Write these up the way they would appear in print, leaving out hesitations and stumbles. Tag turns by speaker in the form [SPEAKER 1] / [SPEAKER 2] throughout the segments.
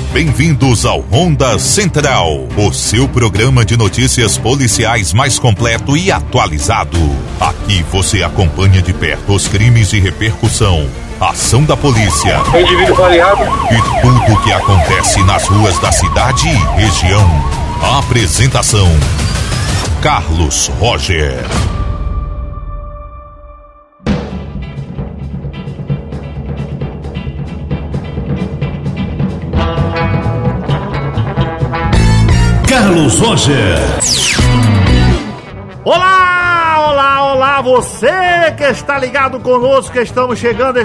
[SPEAKER 1] Bem-vindos ao Ronda Central, o seu programa de notícias policiais mais completo e atualizado. Aqui você acompanha de perto os crimes de repercussão, ação da polícia
[SPEAKER 2] indivíduo baleado
[SPEAKER 1] e tudo o que acontece nas ruas da cidade e região. A apresentação: Carlos Roger.
[SPEAKER 3] Carlos Roger.
[SPEAKER 4] Olá, olá, olá, você que está ligado conosco, que estamos chegando.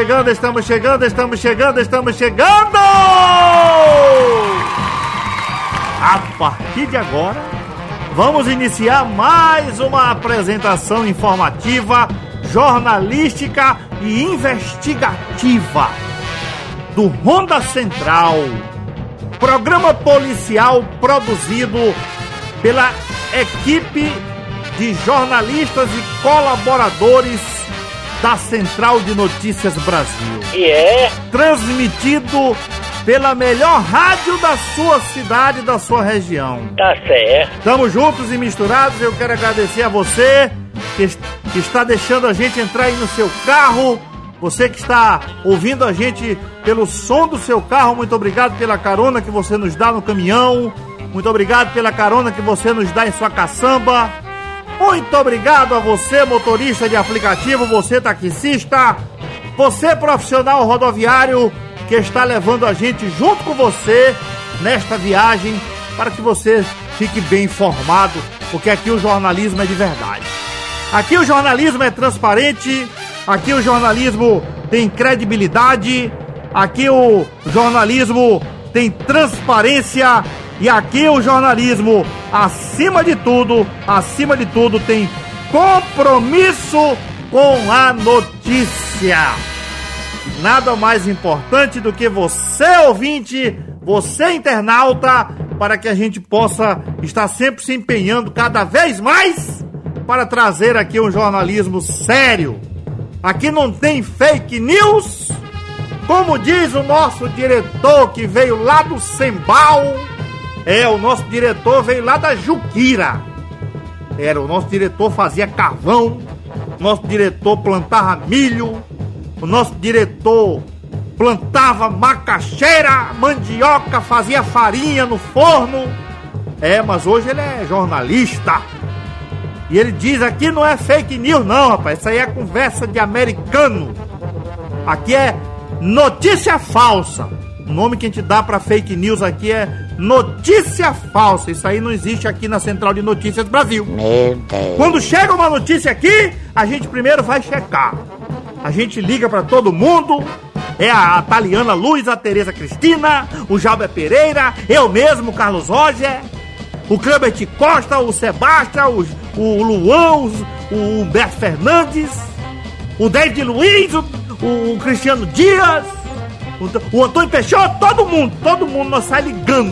[SPEAKER 4] A partir de agora, vamos iniciar mais uma apresentação informativa, jornalística e investigativa do Ronda Central, programa policial produzido pela equipe de jornalistas e colaboradores da Central de Notícias Brasil. Transmitido pela melhor rádio da sua cidade e da sua região.
[SPEAKER 2] Tá certo.
[SPEAKER 4] Estamos juntos e misturados. Eu quero agradecer a você que está deixando a gente entrar aí no seu carro. Você que está ouvindo a gente pelo som do seu carro, muito obrigado pela carona que você nos dá no caminhão. Muito obrigado pela carona que você nos dá em sua caçamba. Muito obrigado a você, motorista de aplicativo, você taxista, você profissional rodoviário que está levando a gente junto com você nesta viagem para que você fique bem informado, porque aqui o jornalismo é de verdade. Aqui o jornalismo é transparente. Aqui o jornalismo tem credibilidade, aqui o jornalismo tem transparência e aqui o jornalismo, acima de tudo, tem compromisso com a notícia. Nada mais importante do que você, ouvinte, você, internauta, para que a gente possa estar sempre se empenhando cada vez mais para trazer aqui um jornalismo sério. Aqui não tem fake news, como diz o nosso diretor que veio lá do Sembal. O nosso diretor veio lá da Juquira. O nosso diretor fazia carvão, o nosso diretor plantava milho, o nosso diretor plantava macaxeira, mandioca, fazia farinha no forno. Mas hoje ele é jornalista. E ele diz, aqui não é fake news não, rapaz, isso aí é conversa de americano. Aqui é notícia falsa. O nome que a gente dá pra fake news aqui é notícia falsa. Isso aí não existe aqui na Central de Notícias Brasil.
[SPEAKER 5] Meu Deus.
[SPEAKER 4] Quando chega uma notícia aqui, a gente primeiro vai checar. A gente liga pra todo mundo. É a Taliana Luz, a Tereza Cristina, o Jalber Pereira, eu mesmo, Carlos Roger, o Cleber Costa, o Sebastião, o Luan, o Humberto Fernandes, o David Luiz, o Cristiano Dias, o Antônio Peixoto, todo mundo nós sai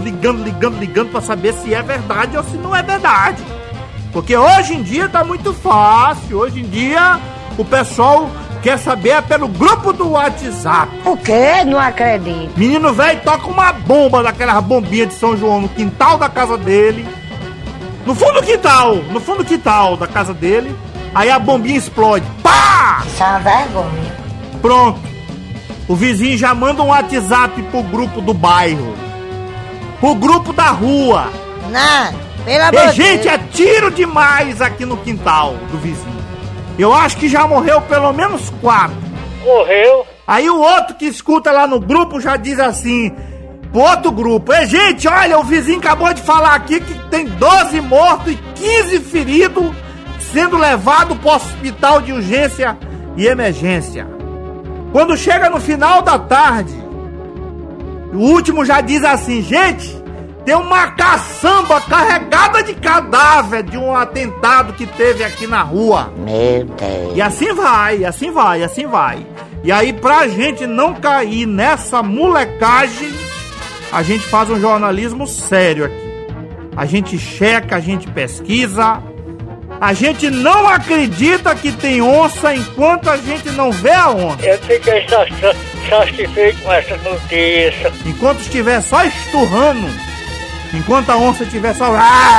[SPEAKER 4] ligando pra saber se é verdade ou se não é verdade. Porque hoje em dia tá muito fácil, hoje em dia o pessoal quer saber pelo grupo do WhatsApp.
[SPEAKER 5] O quê? Não acredito.
[SPEAKER 4] Menino velho toca uma bomba daquelas bombinhas de São João no quintal da casa dele. No fundo do quintal da casa dele. Aí a bombinha explode. Pá!
[SPEAKER 5] Isso é uma vergonha.
[SPEAKER 4] Pronto. O vizinho já manda um WhatsApp pro grupo do bairro, pro grupo da rua.
[SPEAKER 5] Não, pelo amor de Deus.
[SPEAKER 4] Gente, é tiro demais aqui no quintal do vizinho. Eu acho que já morreu pelo menos 4.
[SPEAKER 2] Morreu.
[SPEAKER 4] Aí o outro que escuta lá no grupo já diz assim pro outro grupo: gente, olha, o vizinho acabou de falar aqui que tem 12 mortos e 15 feridos sendo levado pro hospital de urgência e emergência. Quando chega no final da tarde, o último já diz assim: gente, tem uma caçamba carregada de cadáver de um atentado que teve aqui na rua.
[SPEAKER 5] Meu Deus.
[SPEAKER 4] E assim vai. E aí, pra gente não cair nessa molecagem, a gente faz um jornalismo sério aqui. A gente checa, a gente pesquisa. A gente não acredita que tem onça enquanto a gente não vê a onça.
[SPEAKER 2] Eu sei que é estação. satisfeito com essa notícia.
[SPEAKER 4] Enquanto estiver só esturrando, enquanto a onça estiver só...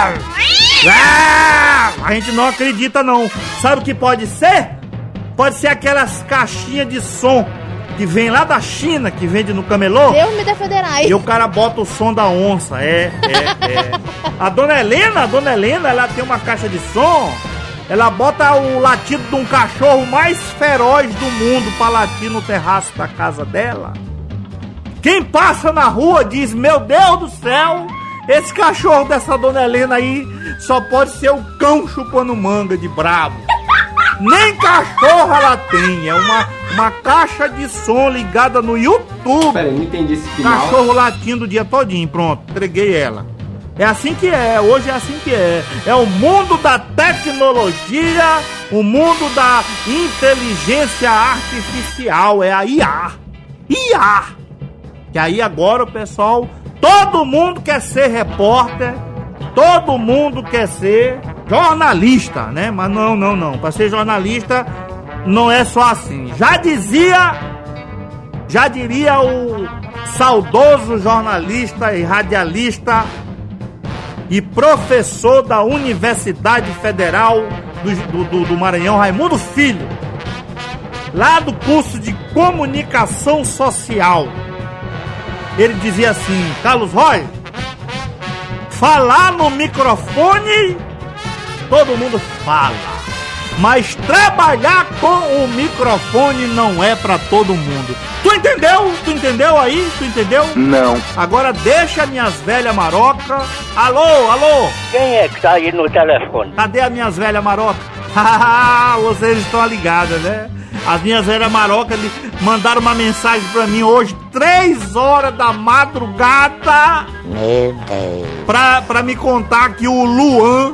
[SPEAKER 4] a gente não acredita não. Sabe o que pode ser? Pode ser aquelas caixinhas de som que vem lá da China, que vende no camelô.
[SPEAKER 6] Deus me defenderá.
[SPEAKER 4] E o cara bota o som da onça. A dona Helena, ela tem uma caixa de som. Ela bota o latido de um cachorro mais feroz do mundo pra latir no terraço da casa dela. Quem passa na rua diz: meu Deus do céu, esse cachorro dessa dona Helena aí só pode ser o cão chupando manga de brabo. Nem cachorro ela tem, é uma caixa de som ligada no YouTube.
[SPEAKER 7] Peraí, não entendi esse final.
[SPEAKER 4] Cachorro latindo o dia todinho, pronto, entreguei ela. É assim que é, hoje é assim que é. É o mundo da tecnologia, o mundo da inteligência artificial, é a IA. IA! Que aí agora o pessoal, todo mundo quer ser repórter, todo mundo quer ser jornalista, né? Mas não. Para ser jornalista não é só assim. Já diria o saudoso jornalista e radialista e professor da Universidade Federal do Maranhão, Raimundo Filho, lá do curso de Comunicação Social. Ele dizia assim: Carlos Roy, falar no microfone todo mundo fala, mas trabalhar com o microfone não é pra todo mundo. Tu entendeu? Tu entendeu aí? Tu entendeu?
[SPEAKER 2] Não.
[SPEAKER 4] Agora deixa minhas velhas marocas. Alô?
[SPEAKER 2] Quem é que tá aí no telefone?
[SPEAKER 4] Cadê as minhas velhas marocas? Vocês estão ligadas, né? As minhas velhas marocas mandaram uma mensagem pra mim hoje, 3 horas da madrugada.
[SPEAKER 5] Meu Deus.
[SPEAKER 4] Pra me contar que o Luan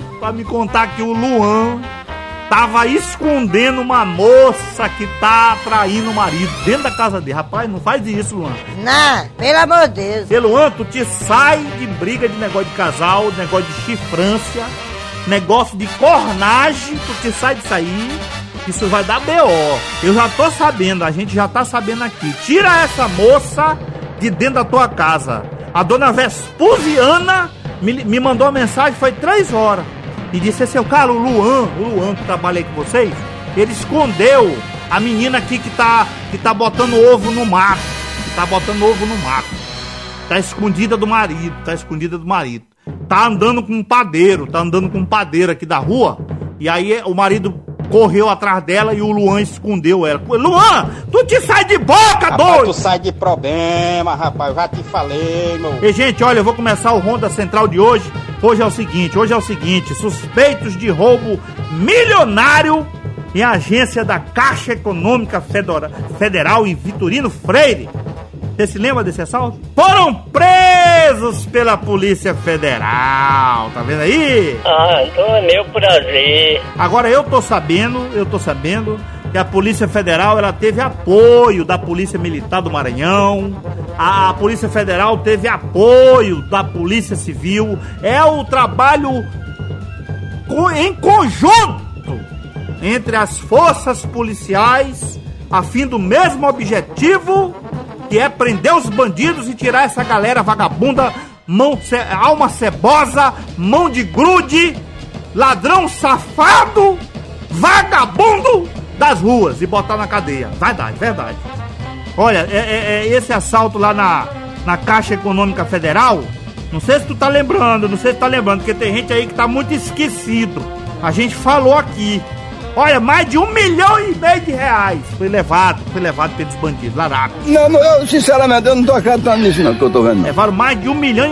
[SPEAKER 4] tava escondendo uma moça que tá traindo o marido dentro da casa dele. Rapaz, não faz isso, Luan.
[SPEAKER 5] Não, pelo amor de Deus.
[SPEAKER 4] E Luan, tu te sai de briga de negócio de casal, negócio de chifrância, negócio de cornagem, tu te sai disso aí. Isso vai dar B.O. Eu já tô sabendo, a gente já tá sabendo aqui. Tira essa moça de dentro da tua casa. A dona Vespusiana me mandou uma mensagem, foi 3 horas. E disse: esse é o cara, o Luan que trabalha aí com vocês. Ele escondeu a menina aqui que tá botando ovo no mato. Tá escondida do marido. Tá andando com um padeiro aqui da rua. E aí o marido correu atrás dela e o Luan escondeu ela. Luan, tu te sai de boca, doido!
[SPEAKER 8] Tu sai de problema, rapaz, eu já te falei, meu.
[SPEAKER 4] E, gente, olha, eu vou começar o Ronda Central de hoje. Hoje é o seguinte, suspeitos de roubo milionário em agência da Caixa Econômica Federal em Vitorino Freire. Você se lembra desse assalto? Foram presos pela Polícia Federal, tá vendo aí?
[SPEAKER 2] Ah, então é meu prazer.
[SPEAKER 4] Agora eu tô sabendo que a Polícia Federal, ela teve apoio da Polícia Militar do Maranhão, a Polícia Federal teve apoio da Polícia Civil, é o trabalho em conjunto entre as forças policiais a fim do mesmo objetivo, que é prender os bandidos e tirar essa galera vagabunda, alma cebosa, mão de grude, ladrão safado, vagabundo das ruas e botar na cadeia. Verdade. Olha, esse assalto lá na Caixa Econômica Federal, não sei se tu tá lembrando, porque tem gente aí que tá muito esquecido. A gente falou aqui. Olha, mais de R$1,5 milhão foi levado pelos bandidos, laracos.
[SPEAKER 9] Não, eu sinceramente eu não tô acreditando nisso não, que eu tô vendo.
[SPEAKER 4] Levaram mais de R$1,5 milhão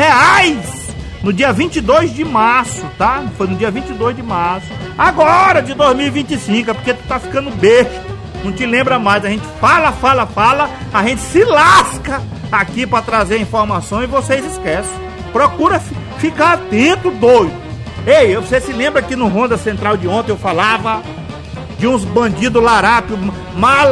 [SPEAKER 4] no dia 22 de março, tá? Foi no dia 22 de março. Agora, de 2025, é porque tu tá ficando besta. Não te lembra mais, a gente fala, a gente se lasca aqui pra trazer informação e vocês esquecem. Procura ficar atento, doido. Ei, você se lembra que no Ronda Central de ontem eu falava de uns bandidos larápios, mal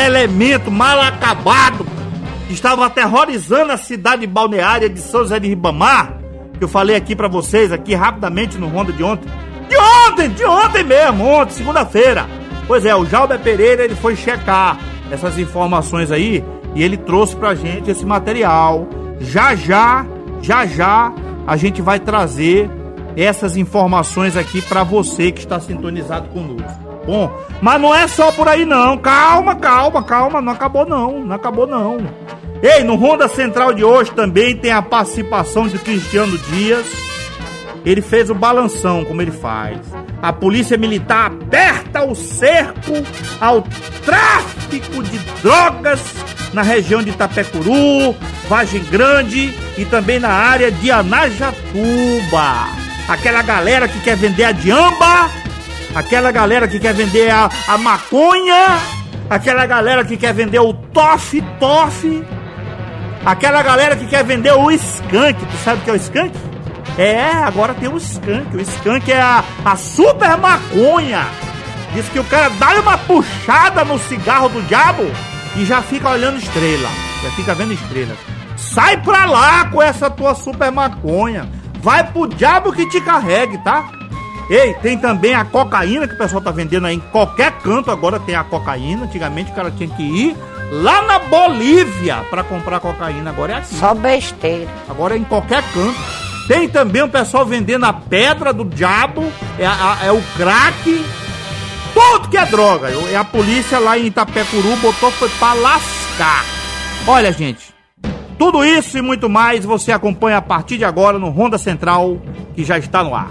[SPEAKER 4] acabado, que estavam aterrorizando a cidade balneária de São José de Ribamar, que eu falei aqui pra vocês, aqui rapidamente no Ronda de ontem. De ontem mesmo, segunda-feira. Pois é, o Jalber Pereira, ele foi checar essas informações aí e ele trouxe pra gente esse material. Já já a gente vai trazer essas informações aqui pra você que está sintonizado conosco. Bom, mas não é só por aí não. Calma, não acabou não. Ei, no Ronda Central de hoje também tem a participação de Cristiano Dias. Ele fez o balanção, como ele faz. A polícia militar aperta o cerco ao tráfico de drogas na região de Itapecuru, Vargem Grande e também na área de Anajatuba. Aquela galera que quer vender a diamba, aquela galera que quer vender a maconha, aquela galera que quer vender o toff, aquela galera que quer vender o skunk. Tu sabe o que é o skunk? Agora tem o skunk. O skunk é a super maconha. Diz que o cara dá uma puxada no cigarro do diabo e já fica olhando estrela. Já fica vendo estrela. Sai pra lá com essa tua super maconha. Vai pro diabo que te carregue, tá? Ei, tem também a cocaína que o pessoal tá vendendo aí em qualquer canto. Agora tem a cocaína. Antigamente o cara tinha que ir lá na Bolívia pra comprar cocaína. Agora é aqui.
[SPEAKER 5] Só besteira.
[SPEAKER 4] Agora é em qualquer canto. Tem também o pessoal vendendo a pedra do diabo, é o crack, tudo que é droga. E a polícia lá em Itapecuru foi pra lascar. Olha, gente, tudo isso e muito mais você acompanha a partir de agora no Ronda Central, que já está no ar.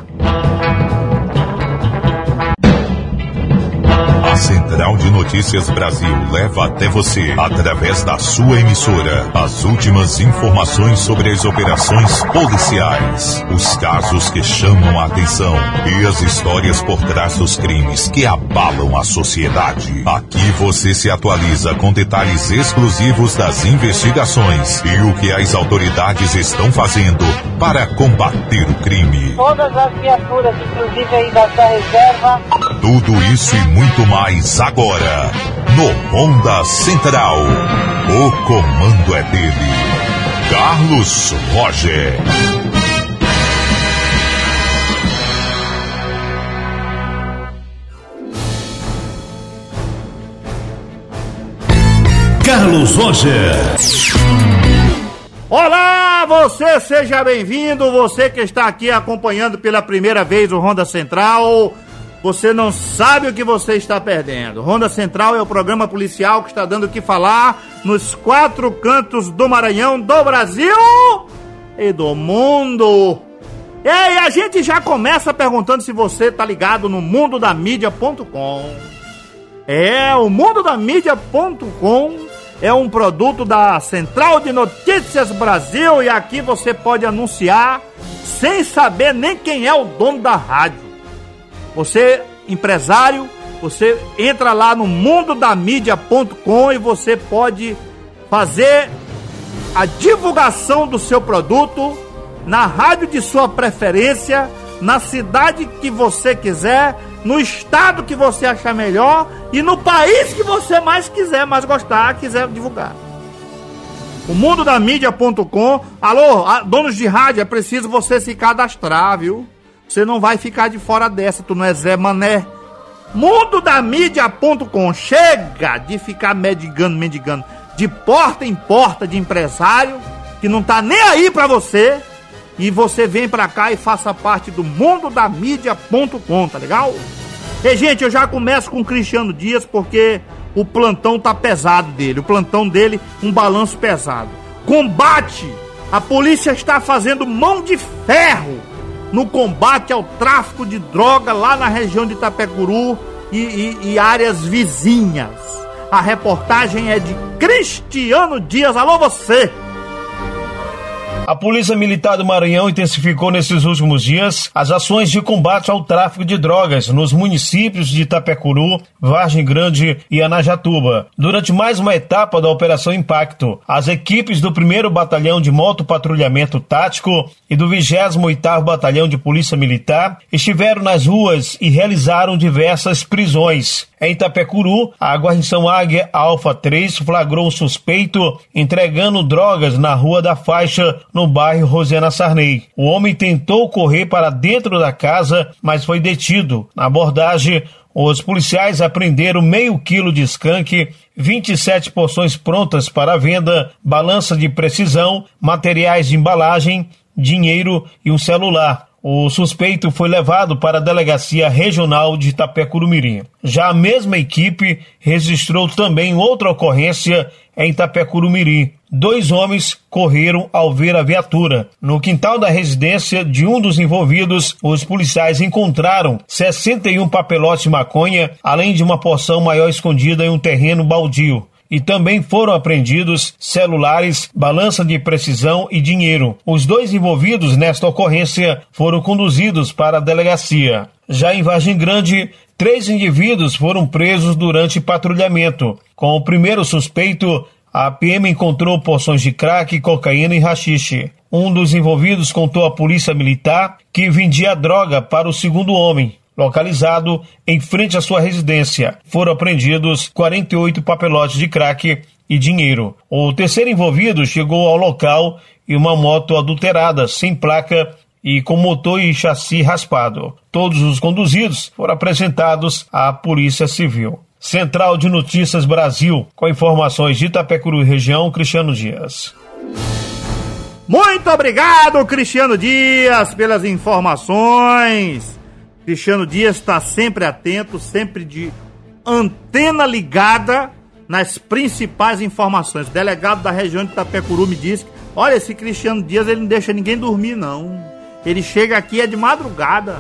[SPEAKER 1] A Central de Notícias Brasil leva até você, através da sua emissora, as últimas informações sobre as operações policiais, os casos que chamam a atenção e as histórias por trás dos crimes que abalam a sociedade. Aqui você se atualiza com detalhes exclusivos das investigações e o que as autoridades estão fazendo para combater o crime.
[SPEAKER 2] Todas as viaturas, inclusive aí da reserva.
[SPEAKER 1] Tudo isso e muito mais agora, no Ronda Central. O comando é dele, Carlos Roger.
[SPEAKER 3] Carlos Roger.
[SPEAKER 4] Olá, você seja bem-vindo, você que está aqui acompanhando pela primeira vez o Ronda Central. Você não sabe o que você está perdendo. Ronda Central é o programa policial que está dando o que falar nos 4 cantos do Maranhão, do Brasil e do mundo. E aí, a gente já começa perguntando se você tá ligado no mundodamídia.com. O mundodamídia.com é um produto da Central de Notícias Brasil e aqui você pode anunciar sem saber nem quem é o dono da rádio. Você, empresário, você entra lá no mundodamídia.com e você pode fazer a divulgação do seu produto na rádio de sua preferência, na cidade que você quiser, no estado que você achar melhor e no país que você mais quiser, mais gostar, quiser divulgar. O mundodamídia.com. Alô, donos de rádio, é preciso você se cadastrar, viu? Você não vai ficar de fora dessa, tu não é Zé Mané. Mundodamídia.com. Chega de ficar mendigando de porta em porta de empresário que não tá nem aí pra você. E você vem pra cá e faça parte do mundodamídia.com, tá legal? E, gente, eu já começo com o Cristiano Dias porque o plantão tá pesado dele. O plantão dele, um balanço pesado. Combate! A polícia está fazendo mão de ferro no combate ao tráfico de droga lá na região de Itapecuru e áreas vizinhas. A reportagem é de Cristiano Dias. Alô, você!
[SPEAKER 6] A Polícia Militar do Maranhão intensificou nesses últimos dias as ações de combate ao tráfico de drogas nos municípios de Itapecuru, Vargem Grande e Anajatuba. Durante mais uma etapa da Operação Impacto, as equipes do 1º Batalhão de Motopatrulhamento Tático e do 28º Batalhão de Polícia Militar estiveram nas ruas e realizaram diversas prisões. Em Itapecuru, a guarnição Águia Alfa 3 flagrou um suspeito entregando drogas na Rua da Faixa, no bairro Rosiana Sarney. O homem tentou correr para dentro da casa, mas foi detido. Na abordagem, os policiais apreenderam meio quilo de skunk, 27 porções prontas para venda, balança de precisão, materiais de embalagem, dinheiro e um celular. O suspeito foi levado para a Delegacia Regional de Itapecuru-Mirim. Já a mesma equipe registrou também outra ocorrência em Itapecuru-Mirim. 2 homens correram ao ver a viatura. No quintal da residência de um dos envolvidos, os policiais encontraram 61 papelotes de maconha, além de uma porção maior escondida em um terreno baldio. E também foram apreendidos celulares, balança de precisão e dinheiro. Os 2 envolvidos nesta ocorrência foram conduzidos para a delegacia. Já em Vargem Grande, 3 indivíduos foram presos durante patrulhamento. Com o primeiro suspeito, a PM encontrou porções de crack, cocaína e haxixe. Um dos envolvidos contou à polícia militar que vendia droga para o segundo homem. Localizado em frente à sua residência, foram apreendidos 48 papelotes de crack e dinheiro. O terceiro envolvido chegou ao local em uma moto adulterada, sem placa e com motor e chassi raspado. Todos os conduzidos foram apresentados à Polícia Civil. Central de Notícias Brasil, com informações de Itapecuru e região, Cristiano Dias.
[SPEAKER 4] Muito obrigado, Cristiano Dias, pelas informações. Cristiano Dias está sempre atento, sempre de antena ligada nas principais informações. O delegado da região de Itapecuru me disse que, olha, esse Cristiano Dias, ele não deixa ninguém dormir, não. Ele chega aqui de madrugada.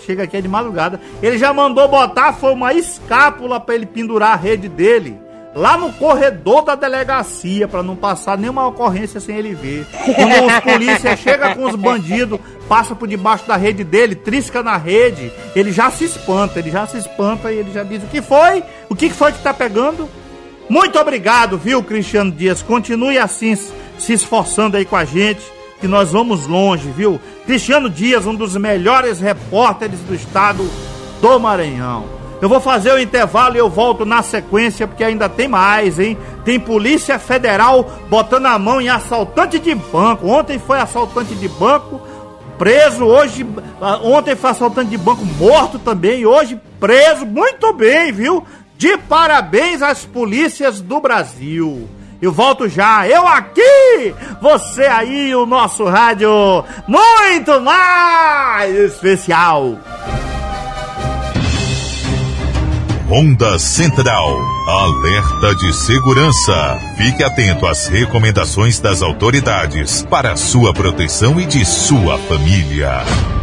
[SPEAKER 4] Ele já mandou botar, foi uma escápula para ele pendurar a rede dele lá no corredor da delegacia, para não passar nenhuma ocorrência sem ele ver. Quando os polícias chegam com os bandidos, passa por debaixo da rede dele, trisca na rede, ele já se espanta e ele já diz: o que foi? O que foi que tá pegando? Muito obrigado, viu, Cristiano Dias? Continue assim, se esforçando aí com a gente, que nós vamos longe, viu? Cristiano Dias, um dos melhores repórteres do estado do Maranhão. Eu vou fazer o intervalo e eu volto na sequência, porque ainda tem mais, hein? Tem Polícia Federal botando a mão em assaltante de banco. Ontem foi assaltante de banco preso, ontem foi assaltante de banco morto também, e hoje preso. Muito bem, viu? De parabéns às polícias do Brasil. Eu volto já, eu aqui, você aí, o nosso rádio muito mais especial.
[SPEAKER 1] Ronda Central, alerta de segurança. Fique atento às recomendações das autoridades para sua proteção e de sua família.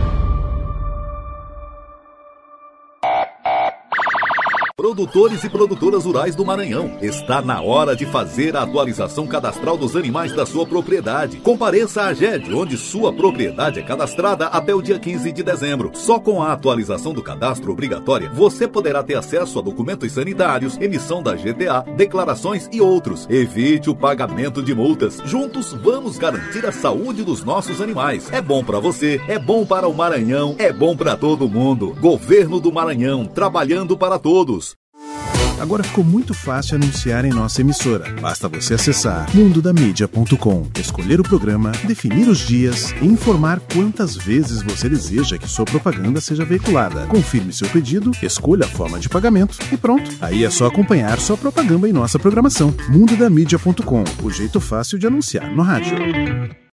[SPEAKER 7] Produtores e produtoras rurais do Maranhão, está na hora de fazer a atualização cadastral dos animais da sua propriedade. Compareça à AGED, onde sua propriedade é cadastrada até o dia 15 de dezembro. Só com a atualização do cadastro obrigatória, você poderá ter acesso a documentos sanitários, emissão da GTA, declarações e outros. Evite o pagamento de multas. Juntos, vamos garantir a saúde dos nossos animais. É bom para você, é bom para o Maranhão, é bom para todo mundo. Governo do Maranhão, trabalhando para todos.
[SPEAKER 10] Agora ficou muito fácil anunciar em nossa emissora. Basta você acessar mundodamídia.com, escolher o programa, definir os dias e informar quantas vezes você deseja que sua propaganda seja veiculada. Confirme seu pedido, escolha a forma de pagamento e pronto. Aí é só acompanhar sua propaganda em nossa programação. mundodamídia.com, o jeito fácil de anunciar no rádio.